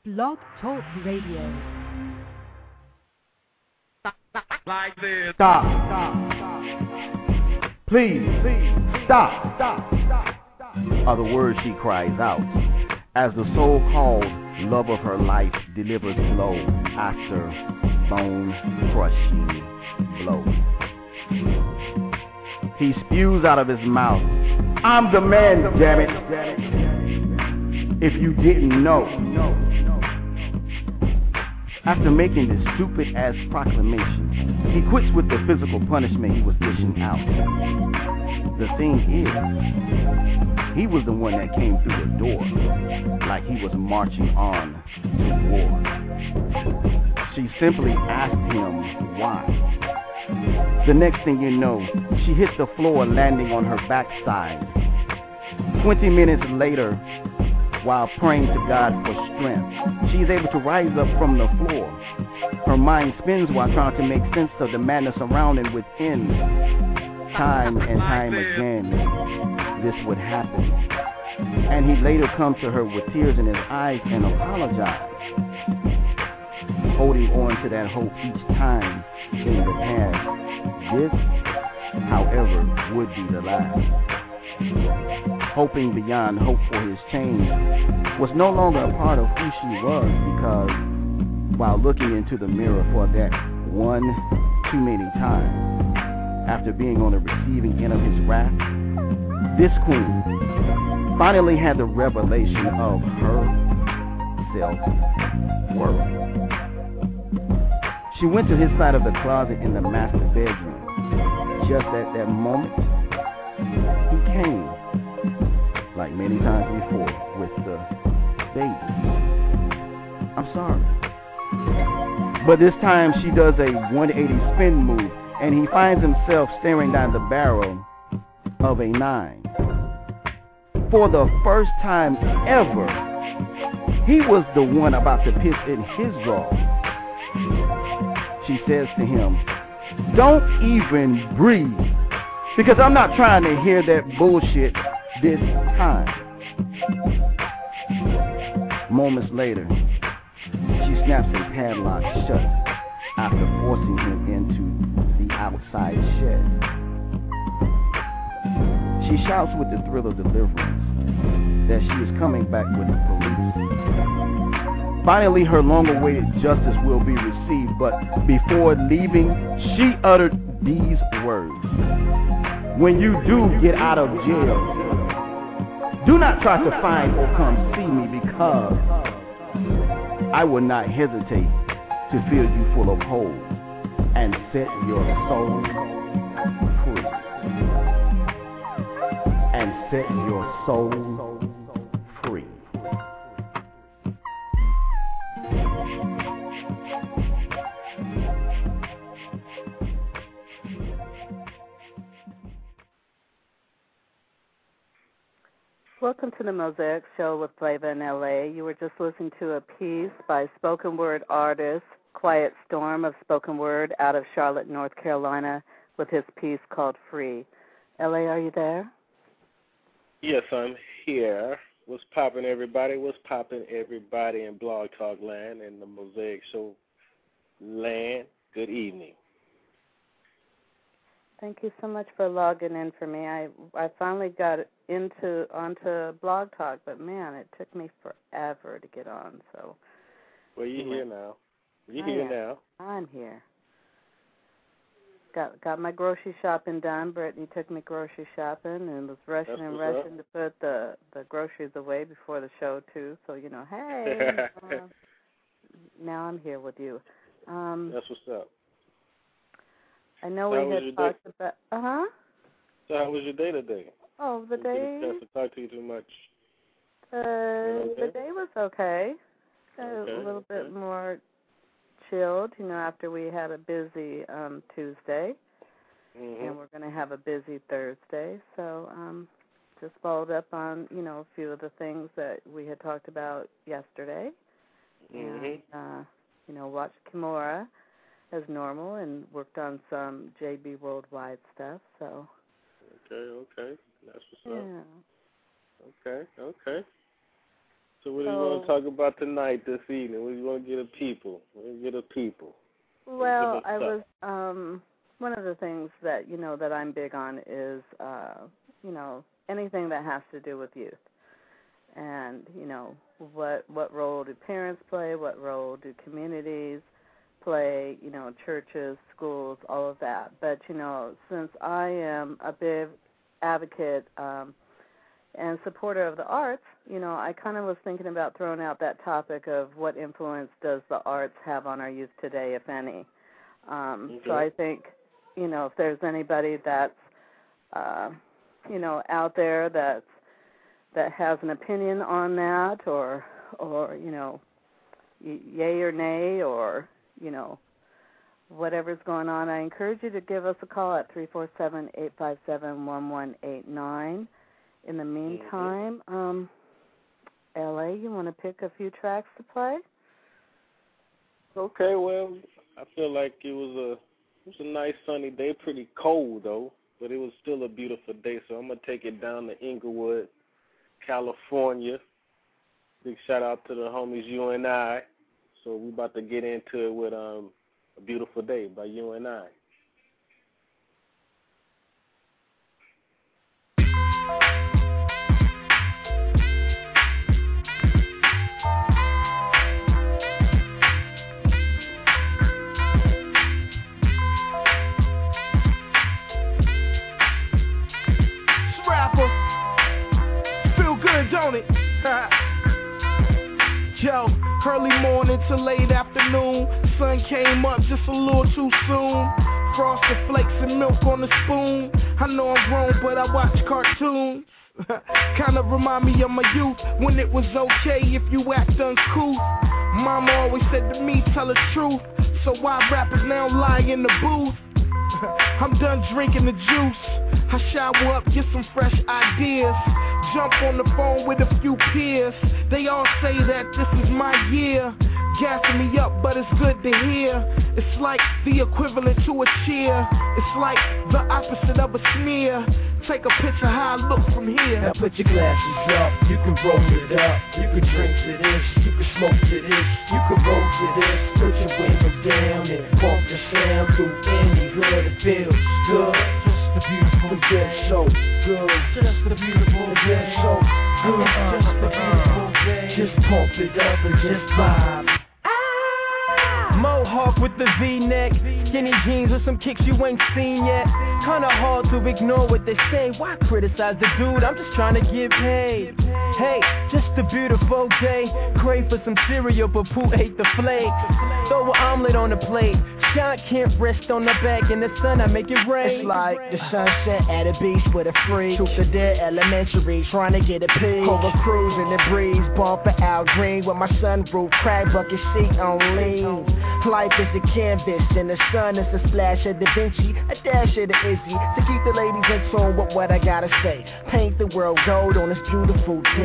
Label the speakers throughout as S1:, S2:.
S1: Blog Talk Radio.
S2: Like this.
S3: Stop. Please, stop. Are the words she cries out as the so-called love of her life delivers blow after bone-crushing blow. He spews out of his mouth, "I'm the man, damn it. If you didn't know." After making this stupid-ass proclamation, he quits with the physical punishment he was dishing out. The thing is, he was the one that came through the door, like he was marching on to war. She simply asked him why. The next thing you know, she hit the floor, landing on her backside. 20 minutes later, while praying to God for strength, she's able to rise up from the floor. Her mind spins while trying to make sense of the madness around and within. Time and time again, this would happen. And he later comes to her with tears in his eyes and apologized, holding on to that hope each time in the past. This, however, would be the last. Hoping beyond hope for his change was no longer a part of who she was, because while looking into the mirror for that one too many times, after being on the receiving end of his wrath, this queen finally had the revelation of her self-worth. She went to his side of the closet in the master bedroom. Just at that moment, he came, like many times before, with the baby. I'm sorry. But this time she does a 180 spin move, and he finds himself staring down the barrel of a 9. For the first time ever, he was the one about to piss in his drawer. She says to him, "Don't even breathe, because I'm not trying to hear that bullshit this time." Moments later, she snaps a padlock shut after forcing him into the outside shed. She shouts with the thrill of deliverance that she is coming back with the police. Finally, her long-awaited justice will be received, but before leaving, she uttered these words: "When you do get out of jail, do not try to find or come see me, because I will not hesitate to fill you full of holes and set your soul free." And set your soul free.
S4: Welcome to the Mosaic Show with Flavor in LA. You were just listening to a piece by spoken word artist Quiet Storm of Spoken Word out of Charlotte, North Carolina, with his piece called Free. LA, are you there?
S5: Yes, I'm here. What's poppin', everybody? What's poppin', everybody in Blog Talk Land and the Mosaic Show land? Good evening.
S4: Thank you so much for logging in for me. I finally got onto Blog Talk, but man, it took me forever to get on. So.
S5: Well, you're here now. You're here now.
S4: I'm here. Got my grocery shopping done. Brittany took me grocery shopping and was rushing to put the groceries away before the show too. So hey, now I'm here with you.
S5: That's what's up.
S4: I know we had talked about.
S5: So how was your day today?
S4: Oh, the day.
S5: Didn't get a chance to talk to you too much.
S4: The day was okay. A little bit more chilled, after we had a busy Tuesday, and we're going to have a busy Thursday. So just followed up on, a few of the things that we had talked about yesterday, and, watched Kimura as normal and worked on some JB Worldwide stuff. So. Okay,
S5: that's what's up. Yeah. Okay. So what do you want to talk about tonight, this evening? What do you want to get the people?
S4: Well, I was one of the things that that I'm big on is anything that has to do with youth, and what role do parents play? What role do communities play? Churches, schools, all of that. But since I am a big advocate and supporter of the arts, I kind of was thinking about throwing out that topic of what influence does the arts have on our youth today, if any. So I think, if there's anybody that's, out there that has an opinion on that, or yay or nay, or whatever's going on, I encourage you to give us a call at 347-857-1189. In the meantime, LA, you want to pick a few tracks to play?
S5: Okay, well, I feel like it was a nice sunny day, pretty cold though, but it was still a beautiful day, so I'm going to take it down to Inglewood, California. Big shout out to the homies UNI. So we about to get into it with A Beautiful Day by UNI.
S6: Don't it? Yo, early morning to late afternoon, sun came up just a little too soon. Frosted flakes and milk on the spoon. I know I'm grown, but I watch cartoons. Kinda remind me of my youth, when it was okay if you act uncouth. Mama always said to me, tell the truth. So why rappers now lie in the booth? I'm done drinking the juice. I shower up, get some fresh ideas. Jump on the phone with a few peers. They all say that this is my year. Gassing me up, but it's good to hear. It's like the equivalent to a cheer. It's like the opposite of a smear. Take a picture how I look from here.
S7: Now put your glasses up, you can roll it up. You can drink to this, you can smoke to this. You can roll to this, put your window down and bump the sound through any hood. It feels good, just a beautiful day. So good, just a beautiful day. So good, just a beautiful day. Just pump it up and just vibe.
S6: Mohawk with the V-neck, skinny jeans with some kicks you ain't seen yet. Kinda hard to ignore what they say. Why criticize the dude? I'm just trying to get paid. Hey, just a beautiful day. Crave for some cereal, but Pooh ate the flakes. Throw an omelet on the plate. Shot can't rest on the back in the sun. I make it rain.
S7: It's like the sunset at a beach with a freak. Truth or dare elementary, trying to get a peek. Over cruise in the breeze, bumper out green with my sunroof, crack bucket seat on lean. Life is a canvas and the sun is a splash of Da Vinci, a dash of the Izzy, to keep the ladies in tune with what I gotta say. Paint the world gold on this beautiful day.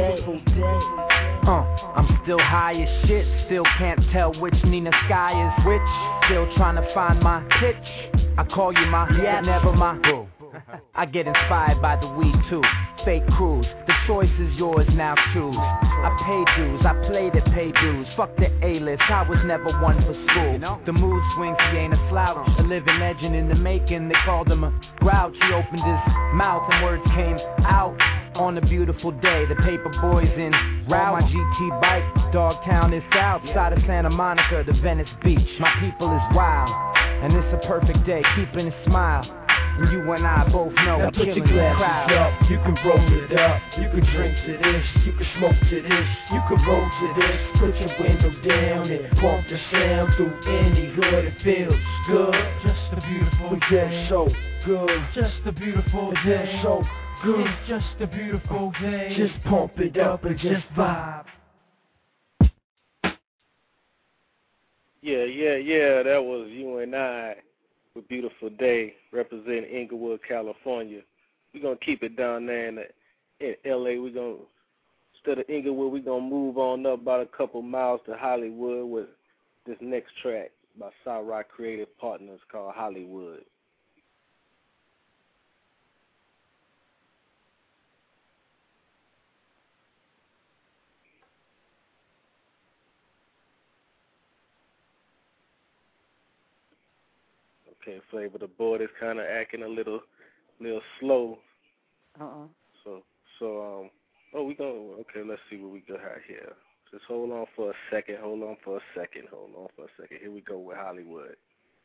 S8: I'm still high as shit, still can't tell which Nina Sky is which. Still trying to find my pitch. I call you my, never my boo. I get inspired by the weed too. Fake crews, the choice is yours, now choose. I pay dues, I played it, pay dues. Fuck the A-list, I was never one for school. The mood swings, he ain't a slouch. A living legend in the making, they called him a grouch. He opened his mouth and words came out. On a beautiful day, the paper boys in route. My GT bike, Dogtown is outside of Santa Monica, the Venice Beach. My people is wild, and it's a perfect day, keeping a smile. And you and I both know
S7: now
S8: we're
S7: put
S8: killing
S7: your
S8: the
S7: glasses
S8: crowd.
S7: up, you can roll it up. You can drink to this, you can smoke to this. You can roll to this, put your window down and bump the sound through any hood. It feels good, just a beautiful day. So good, just a beautiful day. So good, it's just a beautiful day. Just pump it up and just vibe.
S5: Yeah, that was UNI with Beautiful Day, representing Inglewood, California. We're going to keep it down there in L.A. Instead of Inglewood, we're going to move on up about a couple miles to Hollywood with this next track by South Rock Creative Partners called Hollywood. Okay, Flavor, the board is kind of acting a little slow. So okay, let's see what we got here. Just hold on for a second. Here we go with Hollywood.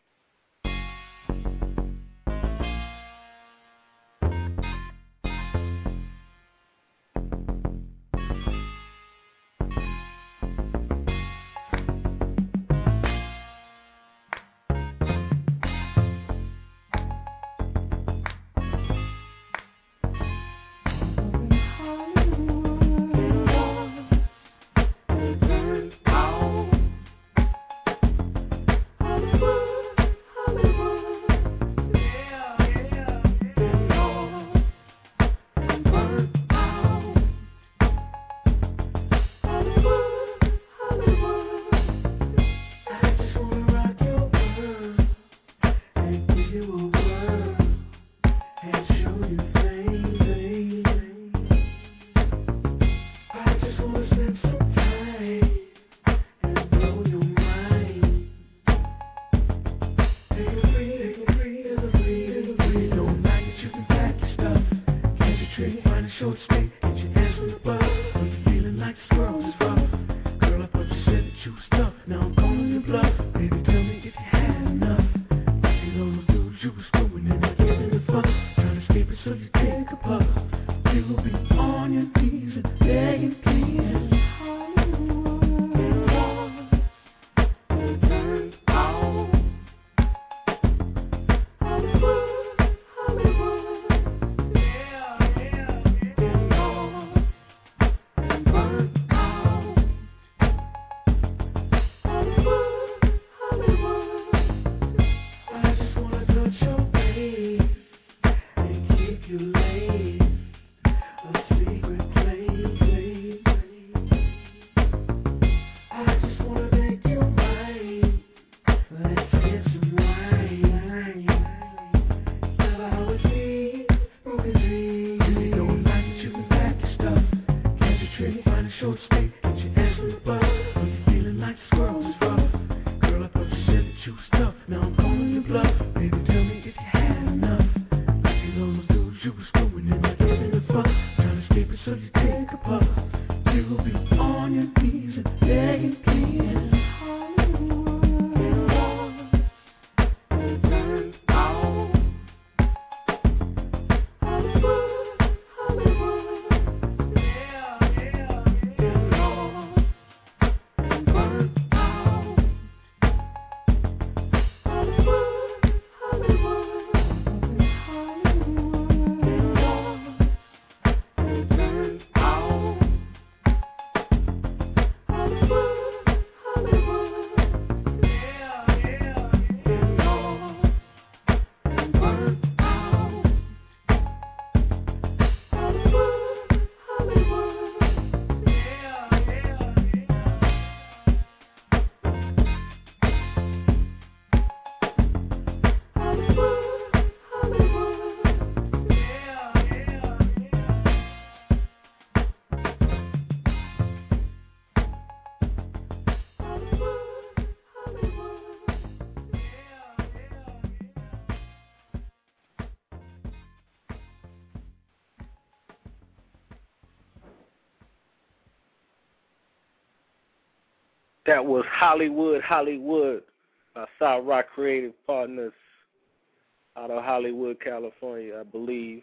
S5: That was Hollywood, our South Rock Creative Partners out of Hollywood, California, I believe.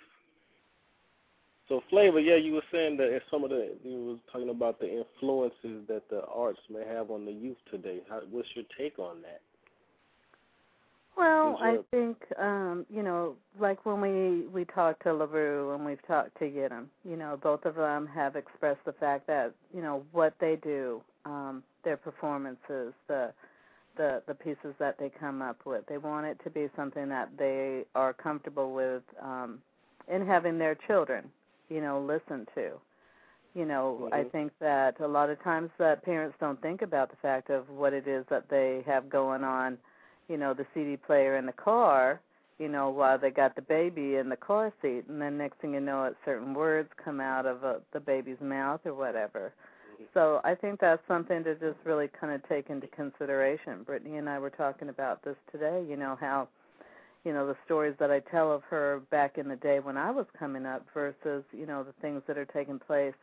S5: So, Flavor, yeah, you were saying that you was talking about the influences that the arts may have on the youth today. What's your take on that?
S4: Well, I think, like when we talked to LaRue and we've talked to Yidam, both of them have expressed the fact that, what they do, their performances, the pieces that they come up with, they want it to be something that they are comfortable with in having their children, listen to. I think that a lot of times that parents don't think about the fact of what it is that they have going on, the CD player in the car, while they got the baby in the car seat, and then next thing you know, certain words come out of the baby's mouth or whatever. So I think that's something to just really kind of take into consideration. Brittany and I were talking about this today, how you know, the stories that I tell of her back in the day when I was coming up versus, you know, the things that are taking place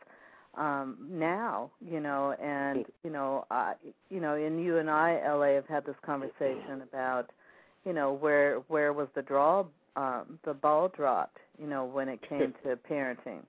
S4: now, you know, and, you know, and you and I, LA, have had this conversation about, you know, where was the ball dropped, you know, when it came to parenting.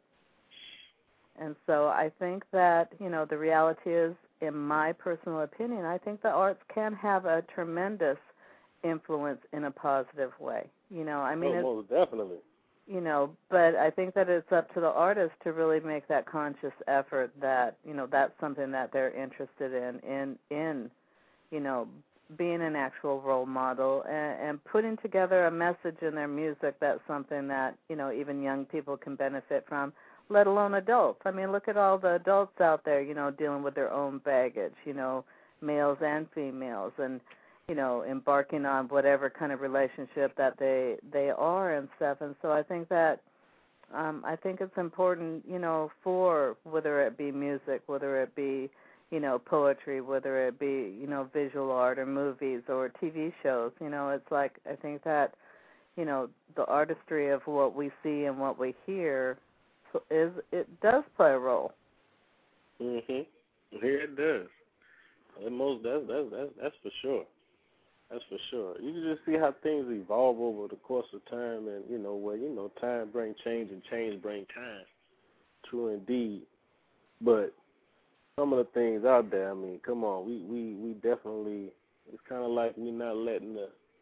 S4: And so I think that, you know, the reality is, in my personal opinion, I think the arts can have a tremendous influence in a positive way. You know, I mean,
S5: most definitely.
S4: You know, but I think that it's up to the artist to really make that conscious effort that, you know, that's something that they're interested in, you know, being an actual role model and putting together a message in their music that's something that, you know, even young people can benefit from, let alone adults. I mean, look at all the adults out there, you know, dealing with their own baggage, you know, males and females, and, you know, embarking on whatever kind of relationship that they are and stuff. And so I think that I think it's important, you know, for whether it be music, whether it be, you know, poetry, whether it be, you know, visual art or movies or TV shows, you know, it's like I think that, you know, the artistry of what we see and what we hear it does play a role.
S5: Mhm. Here it does. And that's for sure. That's for sure. You can just see how things evolve over the course of time, and you know where time brings change and change brings time. True indeed. But some of the things out there, I mean, come on, we definitely. It's kind of like we're not letting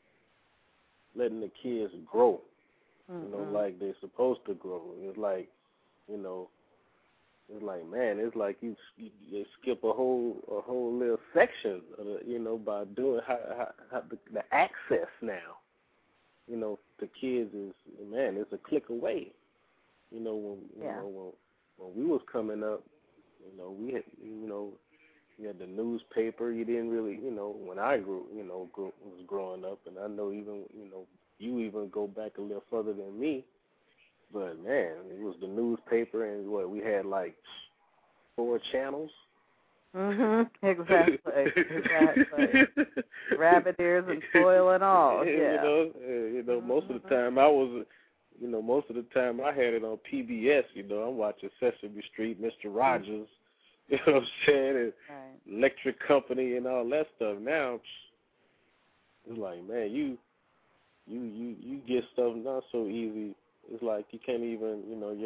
S5: the kids grow. You know, like they're supposed to grow. It's like, you know, it's like, man, it's like you skip a whole little section, you know, by doing how the access now, you know, to kids is, man, it's a click away. You know, when we was coming up, you know, we had, you know, you had the newspaper. You didn't really, you know, when I was growing up, and I know even, you know, you even go back a little further than me. But, man, it was the newspaper, and we had like 4 channels.
S4: Exactly. Rabbit ears and foil and all. Yeah.
S5: You know, most of the time I had it on PBS. You know, I'm watching Sesame Street, Mr. Rogers. You know what I'm saying? And Electric Company and all that stuff. Now it's like, man, you get stuff not so easy. It's like you can't even, you know,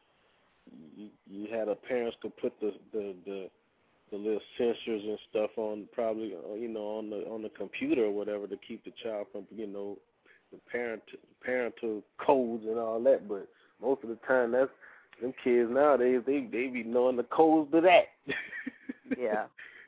S5: you had a parents could put the little sensors and stuff on, probably, you know, on the computer or whatever, to keep the child from, you know, the parental codes and all that. But most of the time, that's them kids nowadays, they be knowing the codes to that.
S4: Yeah,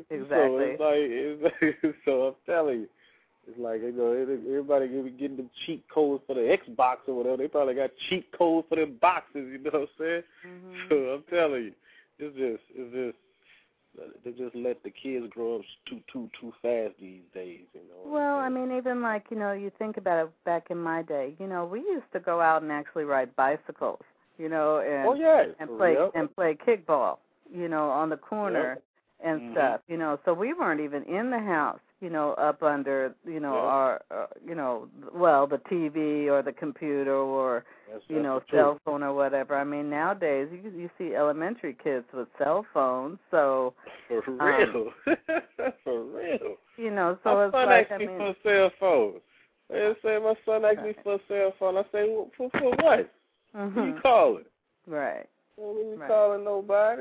S4: exactly.
S5: So I'm telling you. It's like, you know, everybody getting the cheat codes for the Xbox or whatever. They probably got cheat codes for their boxes, you know what I'm saying? So I'm telling you, it's just they just let the kids grow up too fast these days, you know.
S4: Well, I mean, even like, you know, you think about it, back in my day, you know, we used to go out and actually ride bicycles, you know, and play kickball, you know, on the corner and stuff, you know. So we weren't even in the house, you know, up under, you know, our, you know, well, the TV or the computer or, you know, cell phone or whatever. I mean, nowadays you see elementary kids with cell phones, so.
S5: For real. For real.
S4: You know, so
S5: my
S4: it's
S5: son
S4: like,
S5: asked me for a cell phone. They say my son asked me for a cell phone. I say, well, for what? Who you calling?
S4: Right.
S5: You calling nobody.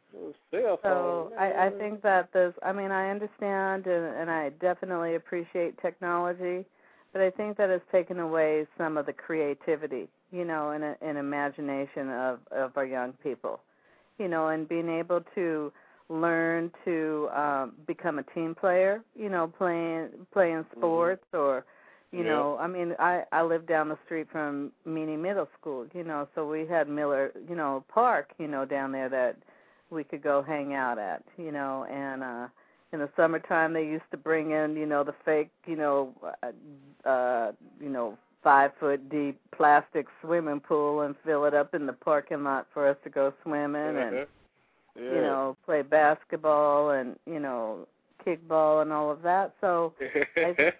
S4: So I think that I understand and I definitely appreciate technology, but I think that it's taken away some of the creativity, you know, and imagination of our young people, you know, and being able to learn to become a team player, you know, playing sports or, you know, I mean, I live down the street from Meany Middle School, you know, so we had Miller, you know, Park, you know, down there that we could go hang out at, you know, and in the summertime they used to bring in, you know, the fake, 5-foot deep plastic swimming pool and fill it up in the parking lot for us to go swimming and, you know, play basketball and, you know, kickball and all of that. So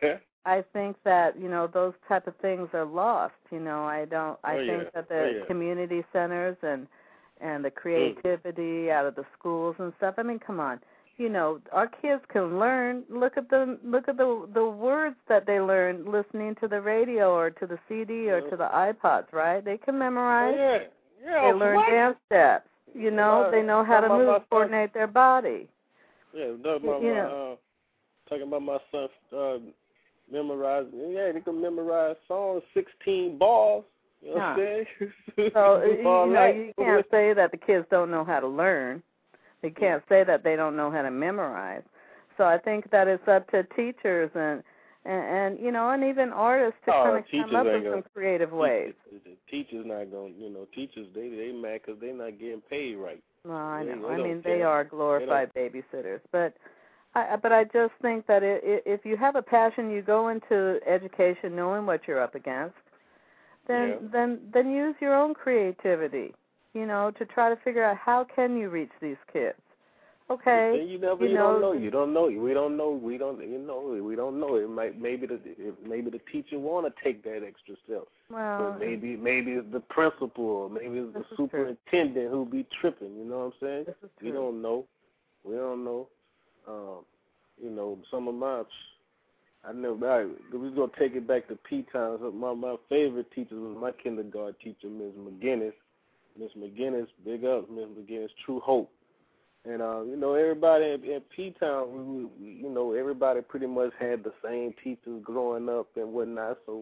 S4: I think that, those type of things are lost. I think that the community centers and the creativity out of the schools and stuff. I mean, come on. Our kids can learn. Look at the words that they learn listening to the radio or to the CD or to the iPods, right? They can memorize. They learn dance steps. They know how to move, coordinate their body.
S5: Yeah, talking about my son memorizing. Yeah, they can memorize songs, 16 bars. You know what I'm saying?
S4: So, you can't say that the kids don't know how to learn. You can't say that they don't know how to memorize. So I think that it's up to teachers and even artists to kind of come up with some creative ways.
S5: Teachers not going, teachers, they mad because they're not getting paid right.
S4: Well, I know. They are glorified babysitters. But I just think that if you have a passion, you go into education knowing what you're up against, then use your own creativity, to try to figure out how can you reach these kids. Okay.
S5: You don't know. We don't know. We don't know. Maybe the teacher want to take that extra step.
S4: Well,
S5: but maybe it's the principal, or maybe it's the superintendent who be tripping. You know what I'm saying? We don't know. We don't know. Some of my, we're gonna take it back to P times. My favorite teacher was my kindergarten teacher, Ms. McGinnis. Miss McGinnis, big up, Miss McGinnis, True Hope. And, everybody at P-Town, everybody pretty much had the same teachers growing up and whatnot. So,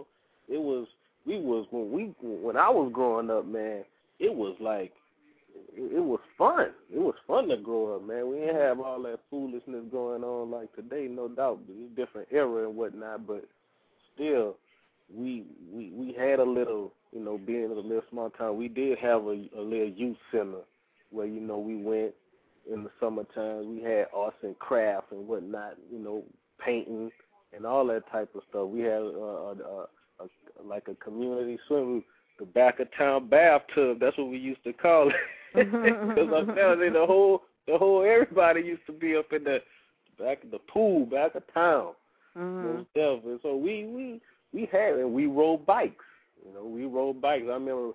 S5: when I was growing up, man, it was like, it was fun. It was fun to grow up, man. We didn't have all that foolishness going on like today, no doubt. It's a different era and whatnot, but still, we had a little, being in a little small town, we did have a little youth center where, we went in the summertime. We had arts and crafts and whatnot, painting and all that type of stuff. We had like a community swim, the back of town bathtub. That's what we used to call it. Because I'm telling you, the whole everybody used to be up in the back of the pool, back of town. And so we had, and we rode bikes. We rode bikes. I remember,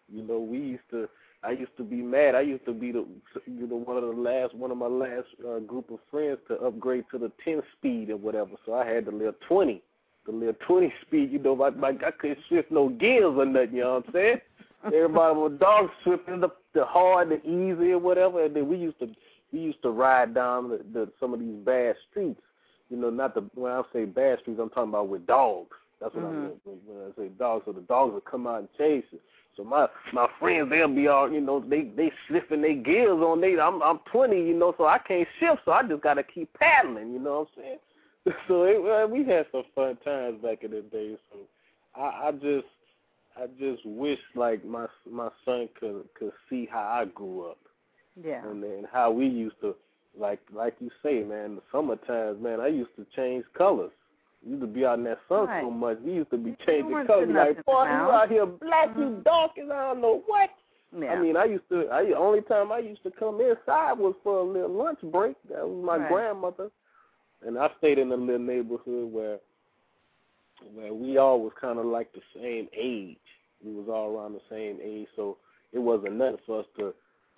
S5: I used to be mad. I used to be one of my last group of friends to upgrade to the 10-speed or whatever. So I had the little 20 speed. I couldn't shift no gears or nothing. You know what I'm saying? Everybody was dog shifting the hard, the easy, or whatever. And then we used to ride down some of these bad streets. When I say bad streets, I'm talking about with dogs. That's what I mean when I say dogs. So the dogs would come out and chase it. So my friends, they'll be all, they slipping their gears on I'm 20, so I can't shift, so I just got to keep paddling, you know what I'm saying? So we had some fun times back in the day. So I just wish like my son could see how I grew up.
S4: Yeah.
S5: And then how we used to, like you say, man, the summer times, man, I used to change colors. We used to be out in that sun so much. We used to be changing colors. Like, boy, you out here black, you dark, and I don't know what.
S4: Yeah.
S5: I mean, only time I used to come inside was for a little lunch break. That was my grandmother. And I stayed in a little neighborhood where we all was kind of like the same age. We was all around the same age, so it wasn't nothing for us to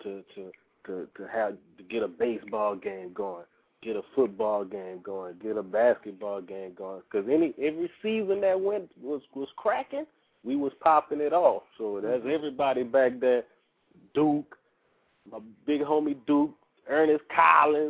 S5: get a baseball game going, get a football game going, get a basketball game going. Because every season that went was cracking, we was popping it off. So there's everybody back there, Duke, my big homie Duke, Ernest Collins,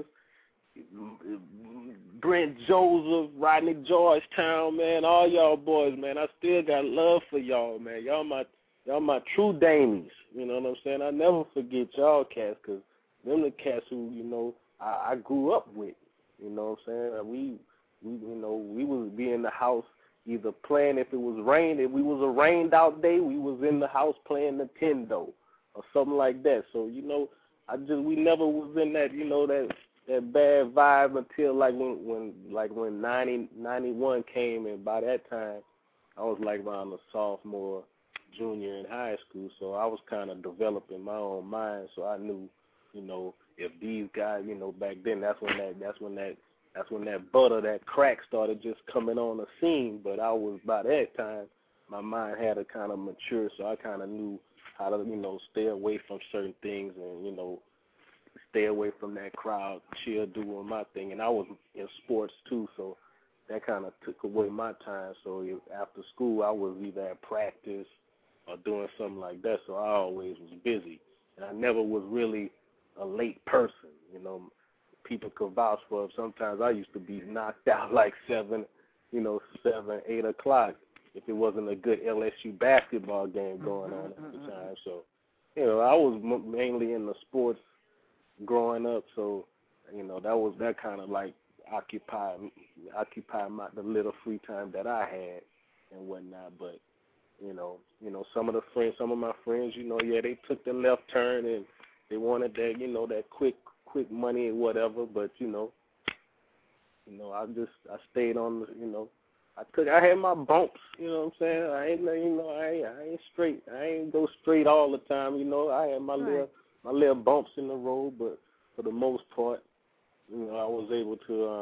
S5: Brent Joseph, Rodney Georgetown, man, all y'all boys, man. I still got love for y'all, man. Y'all my true damies. You know what I'm saying? I never forget y'all cats, because them the cats who, I grew up with. You know what I'm saying? We was be in the house either playing, if it was rain, if we was a rained out day, we was in the house playing Nintendo or something like that. So, we never was in that, that bad vibe until when 91 came, and by that time I was like around a sophomore, junior in high school, so I was kind of developing my own mind, so I knew, if these guys, back then, that's when that that's when that butter, that crack started just coming on the scene. But I was, by that time, my mind had to kind of mature, so I kind of knew how to, stay away from certain things and, stay away from that crowd, chill, doing my thing. And I was in sports too, so that kind of took away my time. So after school, I was either at practice or doing something like that, so I always was busy. And I never was really a late person, People could vouch for it. Sometimes I used to be knocked out like 7, 8 o'clock if it wasn't a good LSU basketball game going on at the time. So, I was mainly in the sports growing up, so, that kind of like occupied the little free time that I had and whatnot. But, some of my friends, they took the left turn and they wanted that, that quick money or whatever. But, I stayed on the, I had my bumps, you know what I'm saying? I ain't straight. I ain't go straight all the time, I had my little bumps in the road, but for the most part, I was able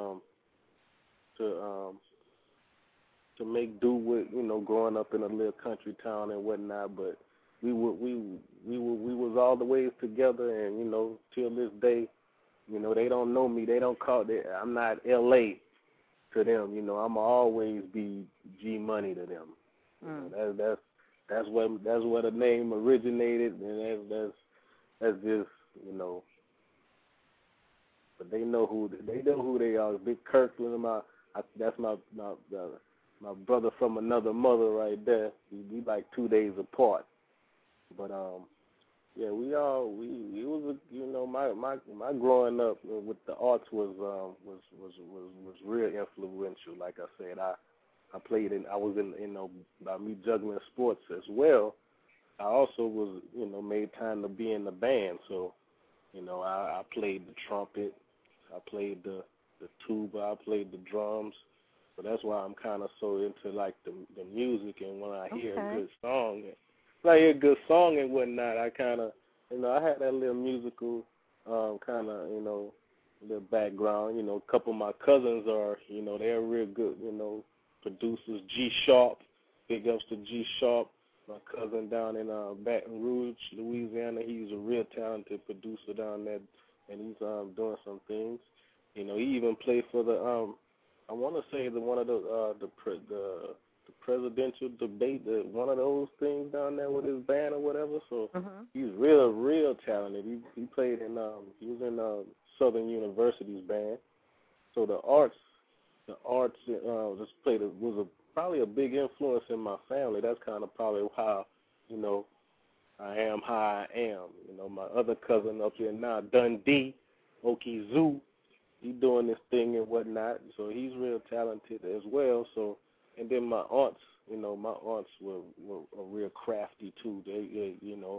S5: to make do with, growing up in a little country town and whatnot. But we was all the ways together, and till this day, they don't know me. They don't call it. I'm not L.A. to them. I'ma always be G Money to them. That's where the name originated, and that's just But they know who they are. Big Kirkland, that's my brother from another mother right there. We like 2 days apart. But yeah, my growing up with the arts was real influential. Like I said, I was in by me juggling sports as well. I also was made time to be in the band. So I played the trumpet, I played the tuba, I played the drums. So that's why I'm kind of so into like the music. And when I hear a good song, and whatnot, I kind of, I had that little musical kind of, little background. A couple of my cousins are, they're real good, producers. G Sharp, big ups to G Sharp. My cousin down in Baton Rouge, Louisiana, he's a real talented producer down there, and he's doing some things. He even played for the I want to say one of the presidential debate, one of those things down there with his band or whatever. So he's real talented. He played in he was in Southern University's band. So the arts was probably a big influence in my family. That's kind of probably how I am how I am. My other cousin up here now, Dundee, Okie Zoo, he doing this thing and whatnot. So he's real talented as well. So, and then my aunts, my aunts were real crafty too. They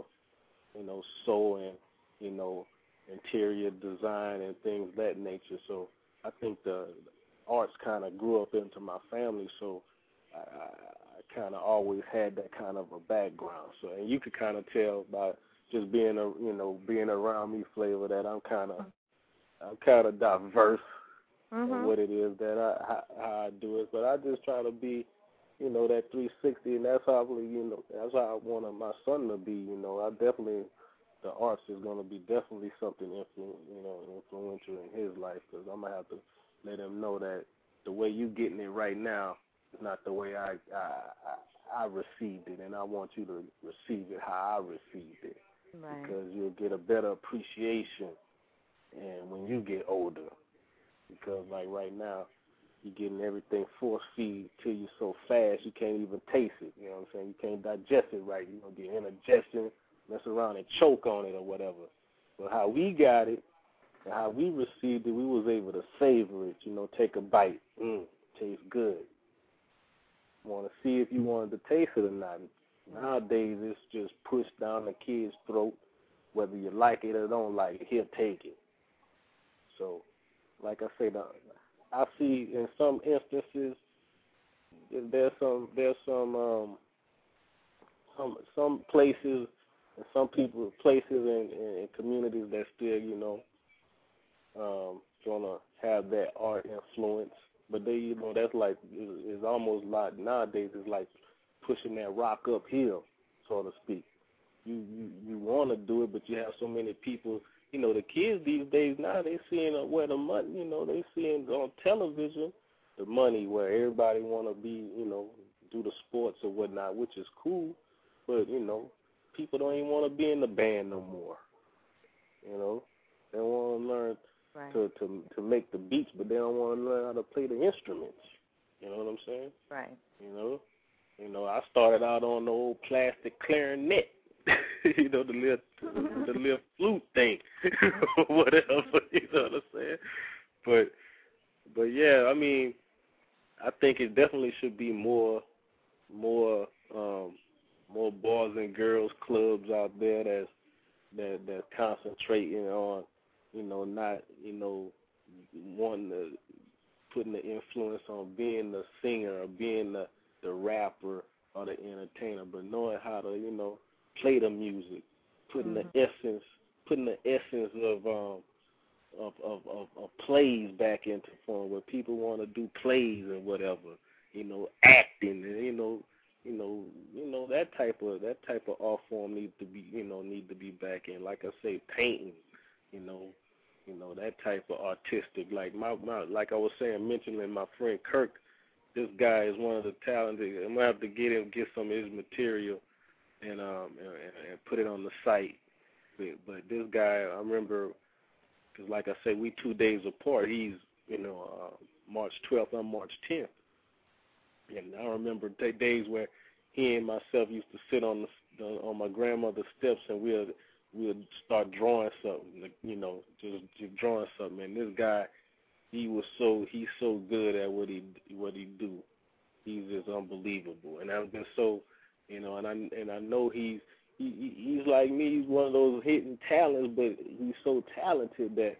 S5: sew and interior design and things of that nature. So I think the arts kind of grew up into my family. So I kind of always had that kind of a background. So, and you could kind of tell by just being around me, Flavor, that I'm kind of diverse in what it is that how I do it. But I just try to be, that 360, and that's how that's how I wanted my son to be. I definitely, the arts is going to be definitely something influential in his life, because I'm gonna have to let him know that the way you getting it right now is not the way I received it, and I want you to receive it how I received it, because you'll get a better appreciation, and when you get older, because like right now, you're getting everything force feed to you so fast you can't even taste it. You know what I'm saying? You can't digest it right. You're gonna get indigestion, mess around and choke on it or whatever. But how we got it, and how we received it, we was able to savor it, take a bite. Tastes good. Want to see if you wanted to taste it or not. Nowadays, it's just pushed down the kid's throat. Whether you like it or don't like it, he'll take it. So, like I said, I see in some instances there's some places and some places and communities that still, gonna have that art influence. But they, that's like, it's almost like nowadays it's like pushing that rock uphill, so to speak. You want to do it, but you have so many people. The kids these days now, they seeing where the money, they seeing on television the money where everybody want to be, do the sports or whatnot, which is cool. But, people don't even want to be in the band no more. They want to learn to make the beats, but they don't want to learn how to play the instruments. You know what I'm saying?
S4: Right.
S5: I started out on the old plastic clarinet. The little flute thing, whatever. You know what I'm saying? But yeah, I mean, I think it definitely should be more boys and girls clubs out there that's concentrating on, not wanting to putting the influence on being the singer or being the rapper or the entertainer, but knowing how to play the music, putting the essence of plays back into form, where people want to do plays and whatever, acting and that type of art form needs to be back in. Like I say, painting, that type of artistic. Like like I was saying, mentioning my friend Kirk. This guy is one of the talented. I'm gonna have to get some of his material and put it on the site. But this guy, I remember, because like I said, we 2 days apart. He's March 12th, I'm March 10th, and I remember days where he and myself used to sit on my grandmother's steps, and we'd start drawing something, just drawing something. And this guy, he's so good at what he do. He's just unbelievable, and I've been so, and I know he's like me. He's one of those hidden talents, but he's so talented that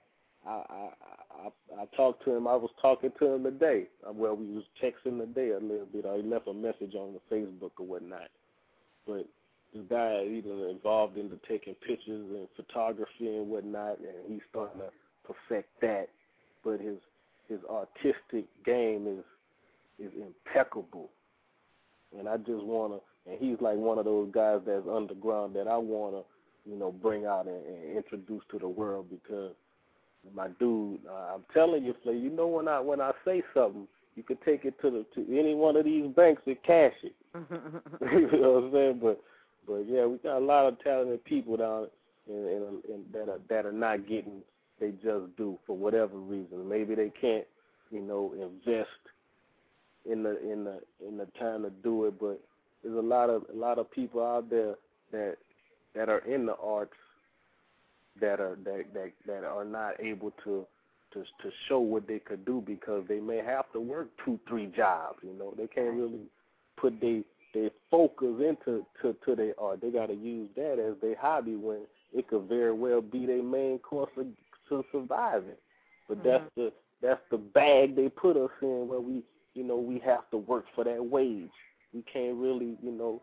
S5: I talked to him. I was talking to him today. Well, we was texting today a little bit. I left a message on the Facebook or whatnot. But this guy, he's involved into taking pictures and photography and whatnot, and he's starting to perfect that. But his artistic game is impeccable, and I just wanna. And he's like one of those guys that's underground that I wanna, bring out and introduce to the world, because my dude, I'm telling you, Flay, when I say something, you could take it to any one of these banks and cash it. You know what I'm saying? But yeah, we got a lot of talented people down in that are not getting they just do for whatever reason. Maybe they can't, invest in the time to do it. But there's a lot of people out there that are in the arts that are not able to show what they could do, because they may have to work 2-3 jobs. They can't really put their focus into their art. They got to use that as their hobby, when it could very well be their main course to surviving. But that's the bag they put us in, where we have to work for that wage. We can't really do.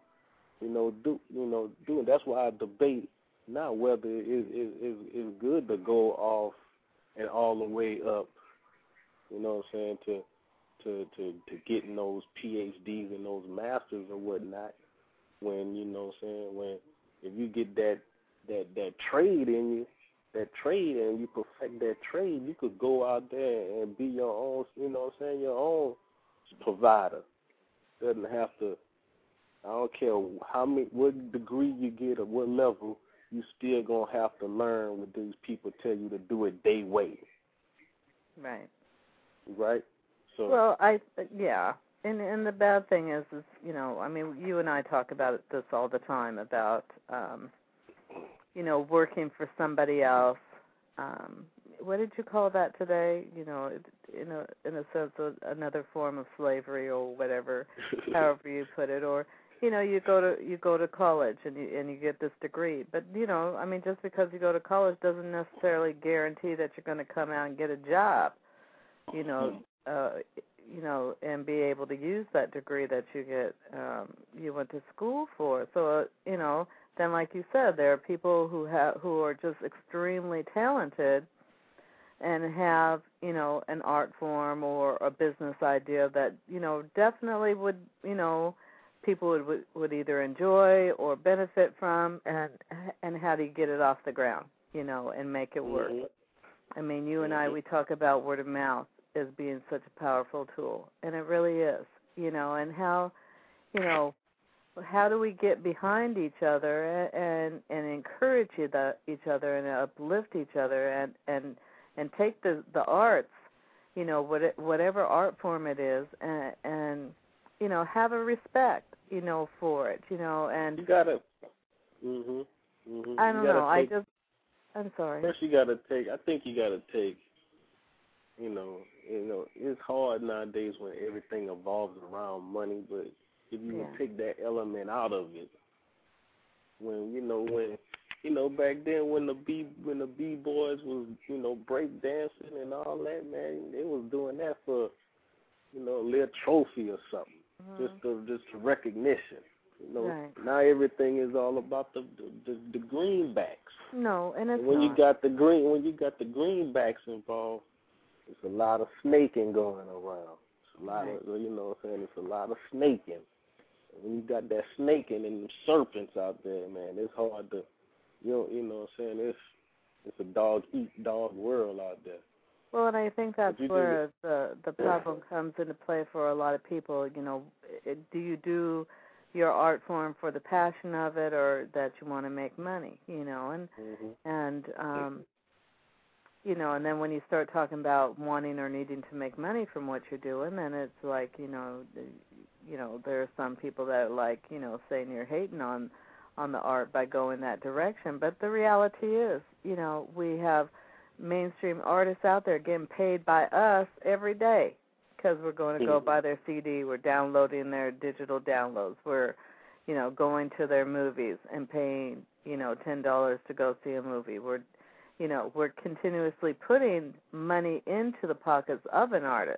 S5: And that's why I debate now whether it's good to go off and all the way up. You know what I'm saying, to getting those PhDs and those masters or whatnot, when when if you get that trade in you, and you perfect that trade, you could go out there and be your own, your own provider. Doesn't have to. I don't care what degree you get or what level, you still gonna have to learn what these people tell you to do it their way.
S4: Right.
S5: Right. So.
S4: Well, and the bad thing is, I mean, you and I talk about this all the time about, working for somebody else. What did you call that today? In a sense, another form of slavery or whatever, however you put it. Or, you go to college and you get this degree. But I mean, just because you go to college doesn't necessarily guarantee that you're going to come out and get a job. And be able to use that degree that you went to school for. So, then like you said, there are people who are just extremely talented, and have, you know, an art form or a business idea that, you know, definitely would, you know, people would either enjoy or benefit from, and how do you get it off the ground, you know, and make it work. I mean, you and I, we talk about word of mouth as being such a powerful tool, and it really is, you know, and how, you know, how do we get behind each other and encourage each other and uplift each other and take the arts, you know, whatever art form it is, and you know, have a respect, you know, for it, you know, and
S5: you gotta.
S4: I don't know. I'm sorry.
S5: First, you gotta take. I think you gotta take. You know, it's hard nowadays when everything evolves around money, but if you would take that element out of it, when back then when the B-boys was, you know, break dancing and all that, man, they was doing that for, you know, a little trophy or something, just a recognition. You know, now everything is all about the greenbacks.
S4: No, and it's
S5: when you got the greenbacks involved, it's a lot of snaking going around. It's a lot of, you know what I'm saying, it's a lot of snaking. When you got that snaking and them serpents out there, man, it's hard to, you know what I'm saying, it's a dog-eat-dog world out there.
S4: Well, and I think that's where the problem comes into play for a lot of people. You know, do you do your art form for the passion of it, or that you want to make money? You know, and you know, and then when you start talking about wanting or needing to make money from what you're doing, then it's like, you know, there are some people that are like, you know, saying you're hating on the art by going that direction. But the reality is, you know, we have mainstream artists out there getting paid by us every day because we're going to go buy their CD, we're downloading their digital downloads, we're, you know, going to their movies and paying, you know, $10 to go see a movie. We're continuously putting money into the pockets of an artist.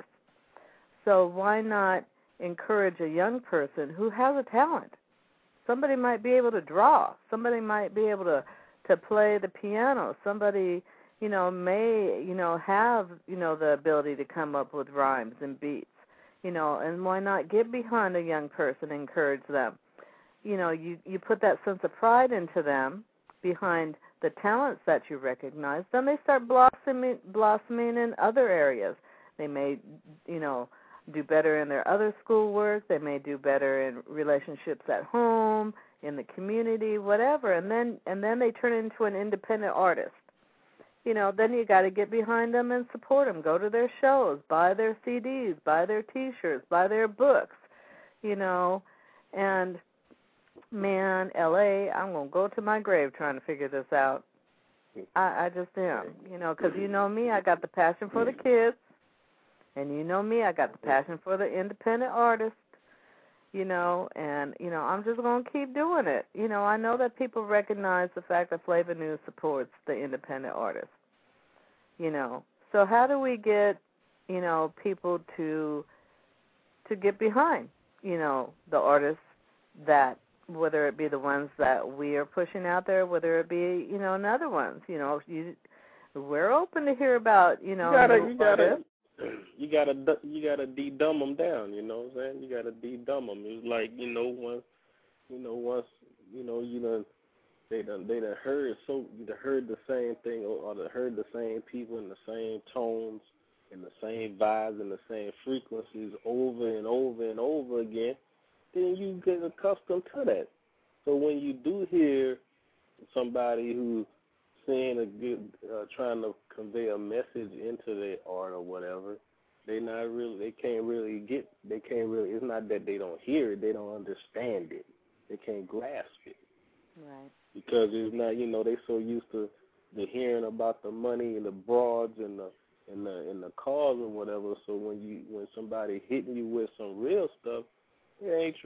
S4: So why not encourage a young person who has a talent? Somebody might be able to draw. Somebody might be able to play the piano. Somebody, you know, may, you know, have, you know, the ability to come up with rhymes and beats, you know, and why not get behind a young person and encourage them? You know, you put that sense of pride into them behind the talents that you recognize, then they start blossoming in other areas. They may, you know, do better in their other schoolwork. They may do better in relationships at home, in the community, whatever. And then they turn into an independent artist. You know, then you got to get behind them and support them. Go to their shows, buy their CDs, buy their T-shirts, buy their books. You know, and man, L.A., I'm going to go to my grave trying to figure this out. I just am, you know, because you know me, I got the passion for the kids, and you know me, I got the passion for the independent artist, you know, and, you know, I'm just going to keep doing it. You know, I know that people recognize the fact that Flavor News supports the independent artist, you know. So how do we get, you know, people to get behind, you know, the artists that, whether it be the ones that we are pushing out there, whether it be, you know, another ones, you know, we're open to hear about, you know.
S5: You gotta de-dumb them down. You know what I'm saying? You gotta de-dumb them. It's like, you know, once they done heard the same thing, or they heard the same people in the same tones, in the same vibes, and the same frequencies over and over and over again. Then you get accustomed to that. So when you do hear somebody who's saying a good, trying to convey a message into their art or whatever, it's not that they don't hear it, they don't understand it. They can't grasp it.
S4: Right.
S5: Because it's not, you know, they so used to the hearing about the money and the broads and the cars or whatever. So when somebody hitting you with some real stuff, it's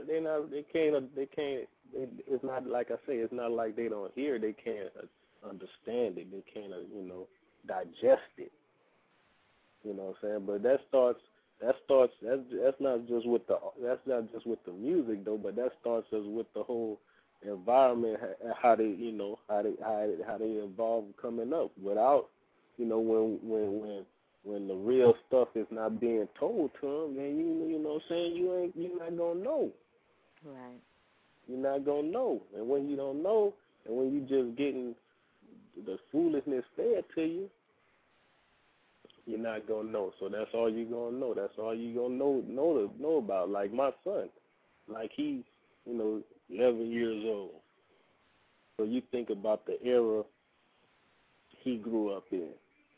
S5: not like I say, it's not like they don't hear it, they can't understand it, they can't, you know, digest it. You know what I'm saying? But that's not just with the music though, but that starts as with the whole environment, how they evolve coming up. Without you know, when the real stuff is not being told to them, then you know what I'm saying, you're not gonna know.
S4: Right.
S5: You're not gonna know, and when you don't know, and when you just getting the foolishness fed to you, you're not gonna know. So that's all you're gonna know. That's all you're gonna know about. Like my son, like he's, you know, 11 years old. So you think about the era he grew up in,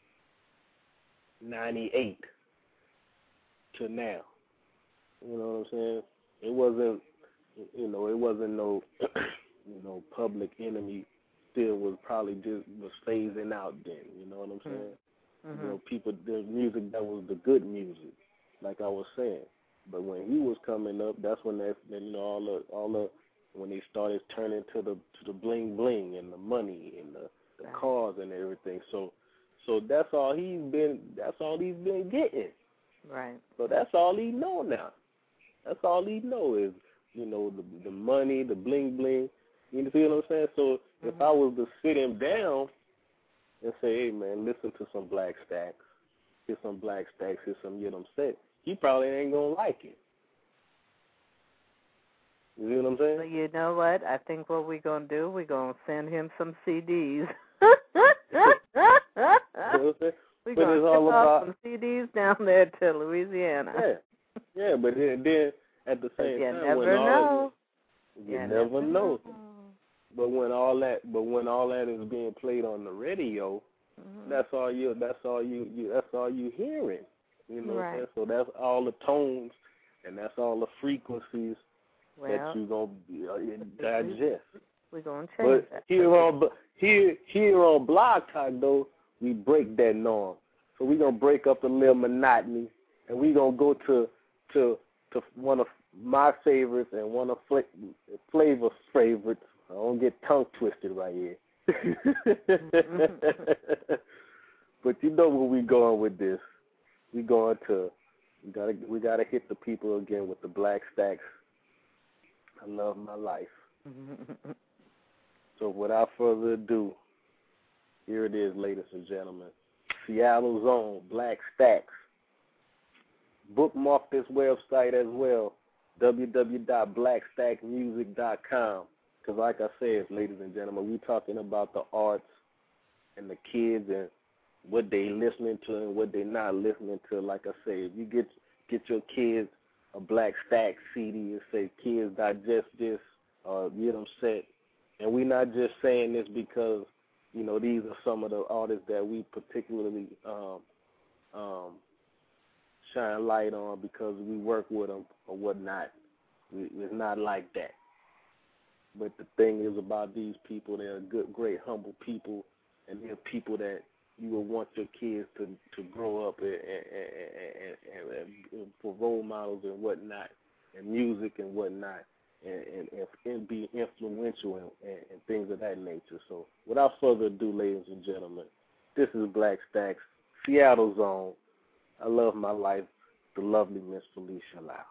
S5: 98 to now. You know what I'm saying? It wasn't no, you know, Public Enemy. Still was probably just was phasing out then. You know what I'm saying?
S4: Mm-hmm.
S5: You know, people, there's music that was the good music, like I was saying. But when he was coming up, that's when you know, all the when they started turning to the bling bling and the money and the cars and everything. So that's all he's been getting.
S4: Right.
S5: So that's all he know now. That's all he know is, you know, the money, the bling bling. You see what I'm saying? So if I was to sit him down and say, hey man, listen to some Black Stacks, hear some Black Stacks, hear some Get 'Em Set, he probably ain't gonna like it. You see what I'm saying?
S4: Well, you know what? I think what we're going to do, we're going to send him some CDs. We're going to ship off some CDs down there to Louisiana.
S5: Yeah, but then at the same time,
S4: you never know.
S5: You never know. But when all that is being played on the radio, that's all you hearing. You know what I'm saying? So that's all the tones and that's all the frequencies that you're gonna digest.
S4: We're gonna change that.
S5: Here on Blog Talk though, we break that norm. So we're gonna break up the little monotony, and we're gonna go to one of my favorites and one of Flavor's favorites. I don't get tongue twisted right here. But you know where we going with this. We gotta hit the people again with the Black Stacks. I love my life. So without further ado, here it is, ladies and gentlemen. Seattle's own Black Stacks. Bookmark this website as well, www.blackstackmusic.com. Because like I said, ladies and gentlemen, we're talking about the arts and the kids and what they listening to and what they not listening to. Like I say, if you get your kids a Black Stack CD and say, kids digest this or Get 'Em Set. And we're not just saying this because, you know, these are some of the artists that we particularly shine light on because we work with them or whatnot. It's not like that. But the thing is about these people, they're good, great, humble people, and they're people that you will want your kids to grow up and for role models and whatnot, and music and whatnot, and be influential and things of that nature. So without further ado, ladies and gentlemen, this is Black Stacks, Seattle's own. I love my life, the lovely Miss Felicia Lau.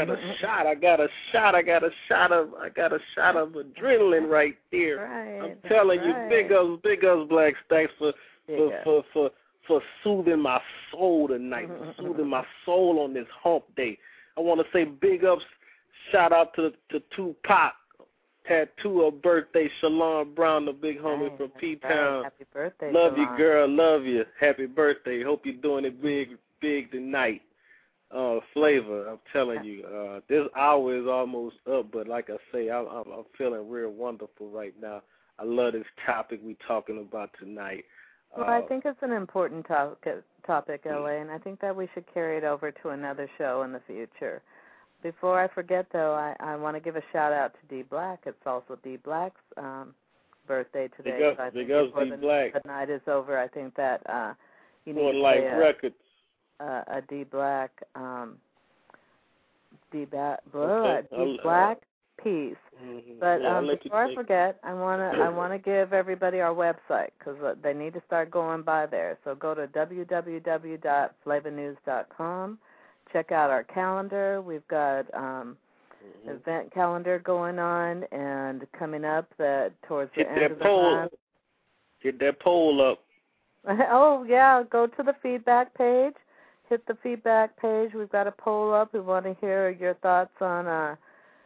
S5: got a shot. I got a shot of adrenaline right there.
S4: Right,
S5: I'm telling you, big ups, Black Stacks for soothing my soul tonight, for soothing my soul on this hump day. I want to say big ups, shout out to Tupac, tattoo of birthday, Shalon Brown, the big homie from P-Town.
S4: Right. Happy birthday,
S5: love
S4: Shalon.
S5: you, girl, love you. Happy birthday. Hope you're doing it big tonight. Flavor, I'm telling you, this hour is almost up, but like I say, I'm feeling real wonderful right now. I love this topic we talking about tonight.
S4: Well, I think it's an important topic, L.A., and I think that we should carry it over to another show in the future. Before I forget, though, I want to give a shout-out to D. Black. It's also D. Black's birthday today.
S5: Big ups, D. Black.
S4: The night is over. I think that you need to
S5: like records.
S4: A D. Black, D. Black piece.
S5: Mm-hmm.
S4: But before I forget, I wanna give everybody our website because they need to start going by there. So go to www.flavanews.com. Check out our calendar. We've got event calendar going on and coming up towards the end of the month.
S5: Get that poll up.
S4: Oh yeah, go to the feedback page. Hit the feedback page. We've got a poll up. We want to hear your thoughts on a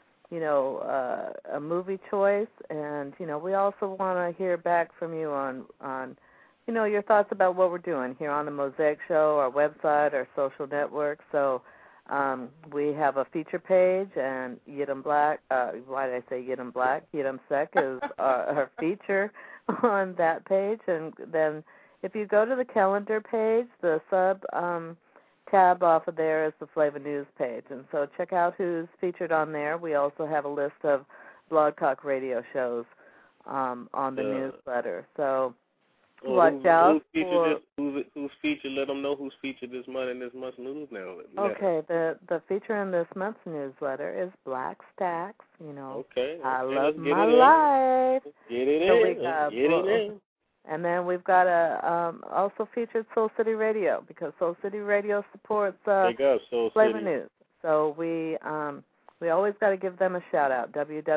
S4: movie choice, and we also want to hear back from you on your thoughts about what we're doing here on the Mosaic Show, our website, our social network. So we have a feature page, and Yidam Black. Why did I say Yidam Black? Yidam Sek is our feature on that page, and then if you go to the calendar page, the sub tab off of there is the Flavor News page, and so check out who's featured on there. We also have a list of Blog Talk radio shows on the newsletter. So watch out.
S5: Who's featured? Let them know who's featured this month in this month's news now.
S4: Okay, the feature in this month's newsletter is Black Stacks.
S5: Okay.
S4: I love my life.
S5: Get it in.
S4: And then we've got also featured Soul City Radio because Soul City Radio supports Flavor News. So we always got to give them a shout out.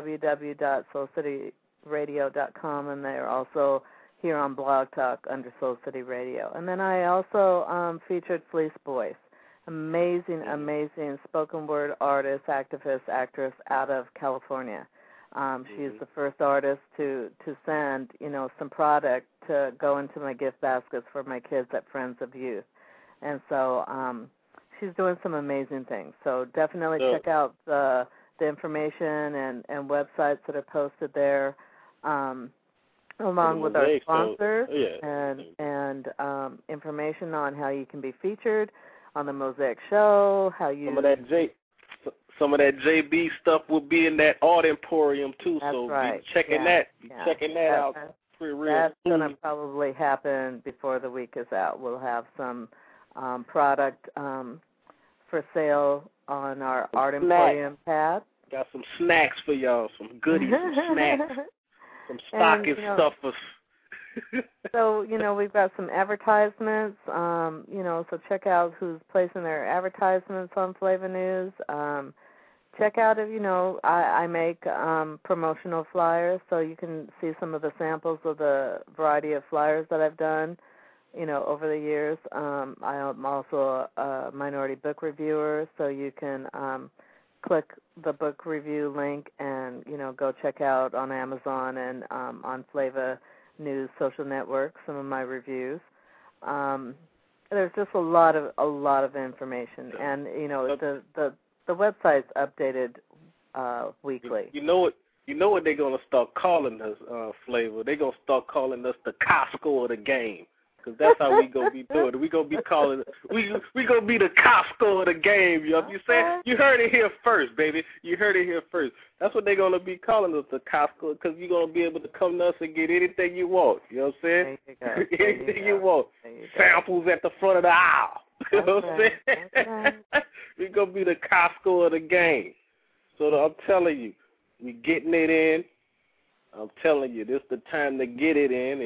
S4: www.soulcityradio.com, and they're also here on Blog Talk under Soul City Radio. And then I also featured Fleece Boyce, amazing spoken word artist, activist, actress out of California. She's the first artist to send, some product to go into my gift baskets for my kids at Friends of Youth. And so she's doing some amazing things. So definitely check out the information and websites that are posted there, along with our sponsors and information on how you can be featured on the Mosaic Show, how you...
S5: Some of that JB stuff will be in that Art Emporium too.
S4: That's
S5: so
S4: right.
S5: Be checking that out. Pretty real.
S4: That's going to probably happen before the week is out. We'll have some product for sale on our Art Emporium pad.
S5: Got some snacks for y'all, some goodies, some snacks, some stocking stuffers.
S4: So, we've got some advertisements, so check out who's placing their advertisements on Flavor News. Check out if, I make promotional flyers, so you can see some of the samples of the variety of flyers that I've done, over the years. I am also a minority book reviewer, so you can click the book review link and, go check out on Amazon and on Flavor News social network some of my reviews. There's just a lot of information, and the website's updated weekly.
S5: You know what they're gonna start calling us, Flavor? They're gonna start calling us the Costco of the game. Because that's how we gonna be doing it. We gonna be calling we gonna be the Costco of the game. You know what I'm saying? You heard it here first, baby. You heard it here first. That's what they're gonna be calling us, the Costco, because you're gonna be able to come to us and get anything you want. You know what I'm saying? Anything you want. Samples at the front of the aisle. You know what I'm saying? We're gonna be the Costco of the game. So I'm telling you, we getting it in. I'm telling you, this is the time to get it in.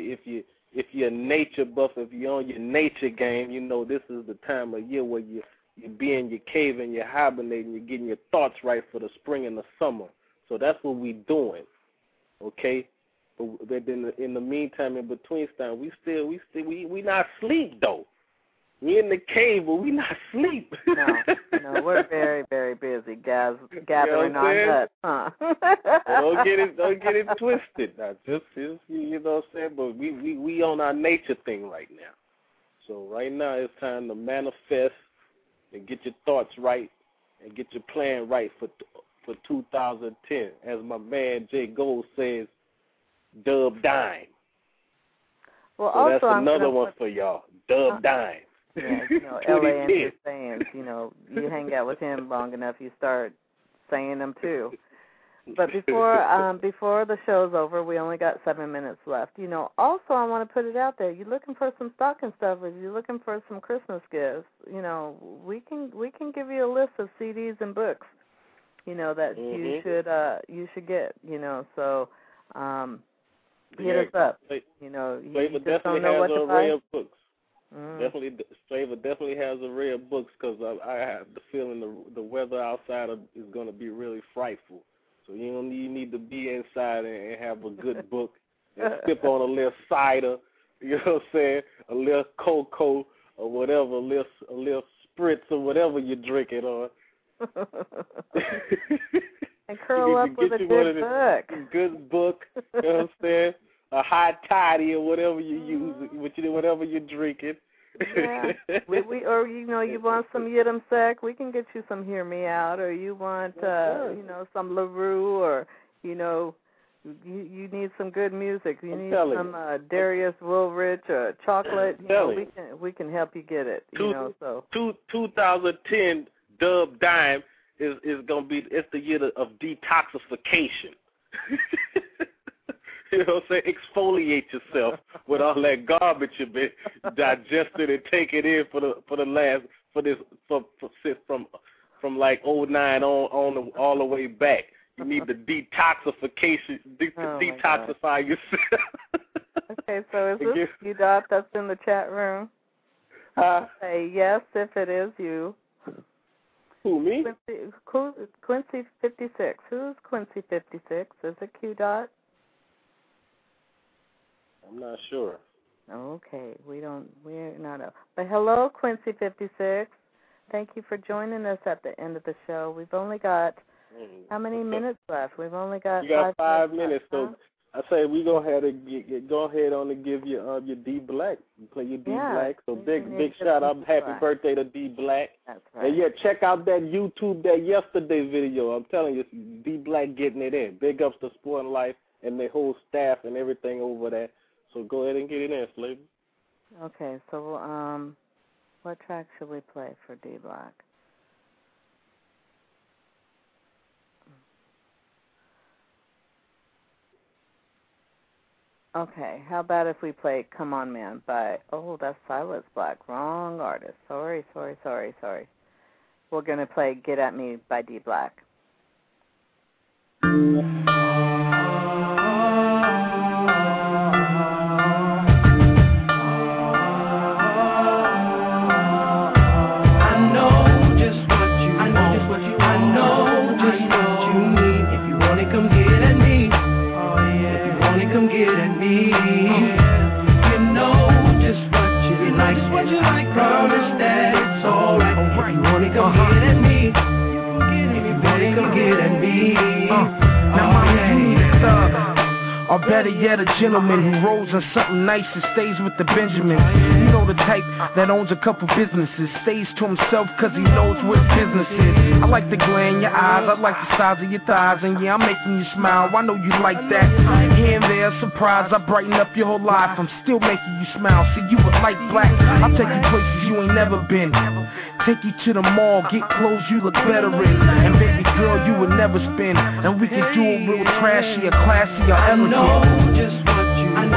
S5: If you're a nature buff, if you're on your nature game, this is the time of year where you be in your cave and you're hibernating, you're getting your thoughts right for the spring and the summer. So that's what we doing, okay? But in the meantime, in between time, we not asleep though. We in the cave, but we not asleep.
S4: No, we're very, very busy gathering our nuts, huh?
S5: Don't get it twisted. Now, just you know what I'm saying. But we on our nature thing right now. So right now it's time to manifest and get your thoughts right and get your plan right for 2010. As my man Jay Gold says, Dub Dime.
S4: Well,
S5: so
S4: also
S5: that's another one for y'all. Dub Dime.
S4: Yeah, you know, L.A. and his sayings, you know, you hang out with him long enough, you start saying them too. But before the show's over, we only got 7 minutes left. You know, also I want to put it out there. You're looking for some stocking stuffers. You're looking for some Christmas gifts. You know, we can give you a list of CDs and books. You know that you should get. You know, so hit us up. You know, you just don't know what to buy.
S5: Array of books. Flavor definitely has an array of books because I have the feeling the weather outside is going to be really frightful. So you need to be inside and have a good book and sip on a little cider, you know what I'm saying, a little cocoa or whatever, a little spritz or whatever you're drinking on.
S4: And curl up with a good book.
S5: Good book, you know what I'm saying? A hot toddy or whatever you use, whatever you're drinking.
S4: Yeah. Or you know, you want some Yidam Sec, we can get you some Hear Me Out, or you want you know, some LaRue, or you know, you need some good music. You need some Darius Woolrich or chocolate. You know, we can help you get it. You know, so
S5: 2010 Dub Dime is gonna be the year of detoxification. You know what I'm saying? Exfoliate yourself with all that garbage you've been digested and taken in from like 09 on all the way back. You need the detoxification, detoxify yourself.
S4: Okay, so is this you, Dot, that's in the chat room? Say yes if it is you.
S5: Who, me?
S4: Quincy 56. Who's Quincy 56? Is it Q Dot?
S5: I'm not sure.
S4: Okay, we're not. But hello, Quincy 56. Thank you for joining us at the end of the show. We've only got how many minutes left? We've only got.
S5: You got 5 minutes, so I say we go ahead and give you your D Black. You play your D Black. So big shout out, happy birthday to D Black.
S4: That's right.
S5: And check out that YouTube that yesterday video. I'm telling you, D Black getting it in. Big ups to Sporting Life and their whole staff and everything over there. So go ahead and get it in, Flavor.
S4: Okay, so what track should we play for D Black? Okay, how about if we play Come On Man by, that's Silas Black. Wrong artist. Sorry. We're going to play Get At Me by D Black.
S6: Or better yet, a gentleman who rolls in something nice and stays with the Benjamins. You know the type that owns a couple businesses, stays to himself cause he knows what business is. I like the glare in your eyes, I like the size of your thighs, and yeah, I'm making you smile, I know you like that. Here and there, surprise, I brighten up your whole life, I'm still making you smile, see you would like black. I'll take you places you ain't never been. Take you to the mall, get clothes you look better in. And baby girl, you would never spin. And we can do it real trashy or classy or elegant. I know just what you need.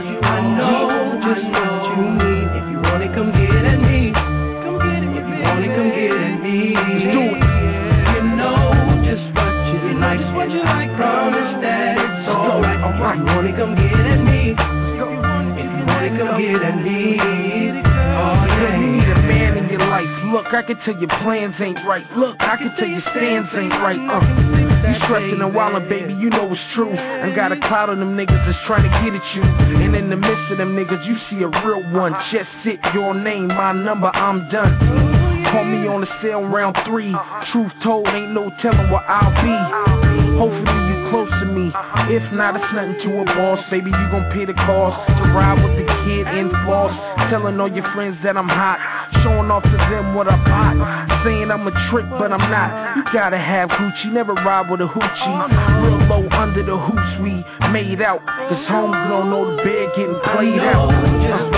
S6: If you want it, come get at me. If you want it, come get at me. Let's do it. You know just what you like. Promise that it's alright. If you want it, come get at me. If you want it, come get at me. Oh yeah. You need a man in your life. Look, Look, I can tell your plans ain't right. Look, I can tell your stands ain't right. You stressing and wildin', baby, you know it's true. Ain't got a cloud on them niggas that's trying to get at you. And in the midst of them niggas, you see a real one. Just sit, your name, my number, I'm done. Call me on the cell round 3. Truth told, ain't no telling where I'll be. Hopefully you close to me. If not, it's nothing to a boss. Baby, you gon' pay the cost to ride with the kid in floss. Telling all your friends that I'm hot. Showing off to them what I bought. Saying I'm a trick, but I'm not. You gotta have Gucci, never ride with a hoochie. Real low under the hoops we made out. Cause homegrown know the bed getting played out.
S9: I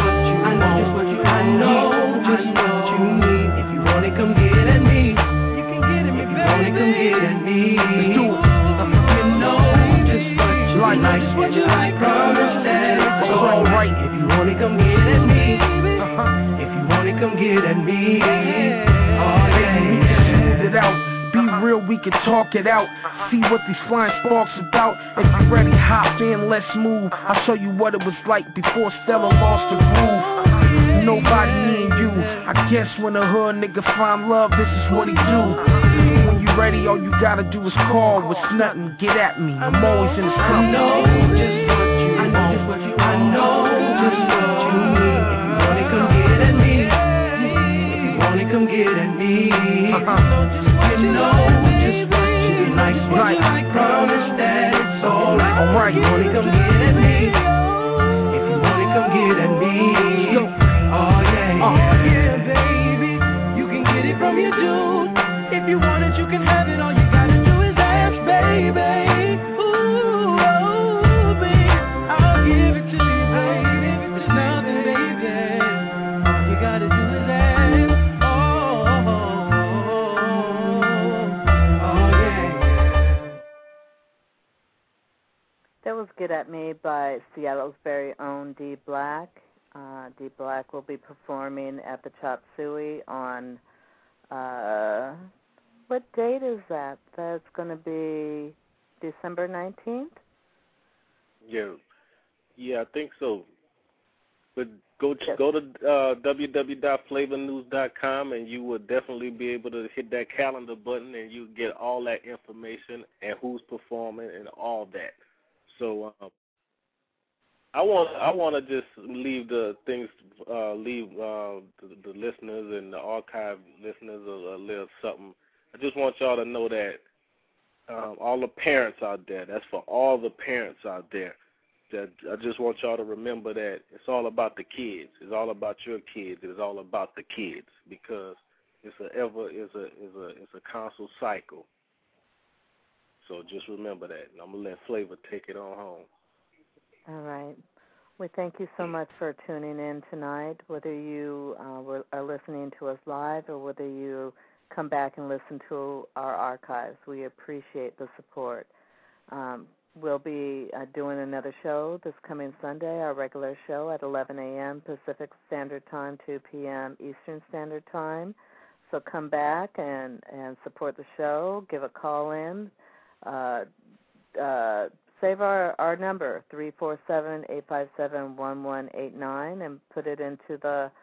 S9: know just what you need. If you want it, come get at me. You can get at me, baby. If you want it, come get at me.
S6: Let's do it.
S9: You know just what you like. What you like, promise that it's alright. If you want it, come get at me. If you want it, come get at me. Oh yeah.
S6: Smooth it out. Be real, we can talk it out. See what these flying sparks about. If you ready, hop in, let's move. I'll show you what it was like before Stella lost the groove. Nobody in you. I guess when a hood nigga find love, this is what he do. When you ready, all you gotta do is call. With nothing, get at me. I'm always in his company.
S9: I know just what you want. I know just what you need. If you want it, come get at me. If you want it, come get at me. You know just what you like. What you like, promise that it's alright.
S6: Alright,
S9: if you want it, come get at me. If you want it, come get at me. Oh yeah, baby, you can get it from your dude. If you want it, you can have it. All you gotta do is ask, baby. Ooh, baby, I'll give it to you, baby. It's nothing, baby. All you gotta do is ask. Oh yeah.
S4: That was Get At Me by Seattle's very own D Black. D Black will be performing at the Chop Suey on, what date is that? That's going to be December 19th?
S5: Yeah, I think so. But go to www.flavornews.com and you will definitely be able to hit that calendar button and you get all that information and who's performing and all that. So I want to just leave the things, the listeners and the archive listeners a little something. I just want y'all to know that all the parents out there, that's for all the parents out there, that I just want y'all to remember that it's all about the kids. It's all about your kids. It's all about the kids because it's a constant cycle. So just remember that. And I'm going to let Flavor take it on home.
S4: All right. We thank you so much for tuning in tonight, whether you are listening to us live or whether you come back and listen to our archives. We appreciate the support. We'll be doing another show this coming Sunday, our regular show at 11 a.m. Pacific Standard Time, 2 p.m. Eastern Standard Time. So come back and support the show. Give a call in. Save our number, 347-857-1189, and put it into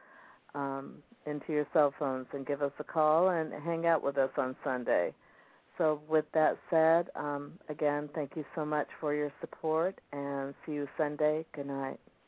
S4: your cell phones and give us a call and hang out with us on Sunday. So with that said, again, thank you so much for your support, and see you Sunday. Good night.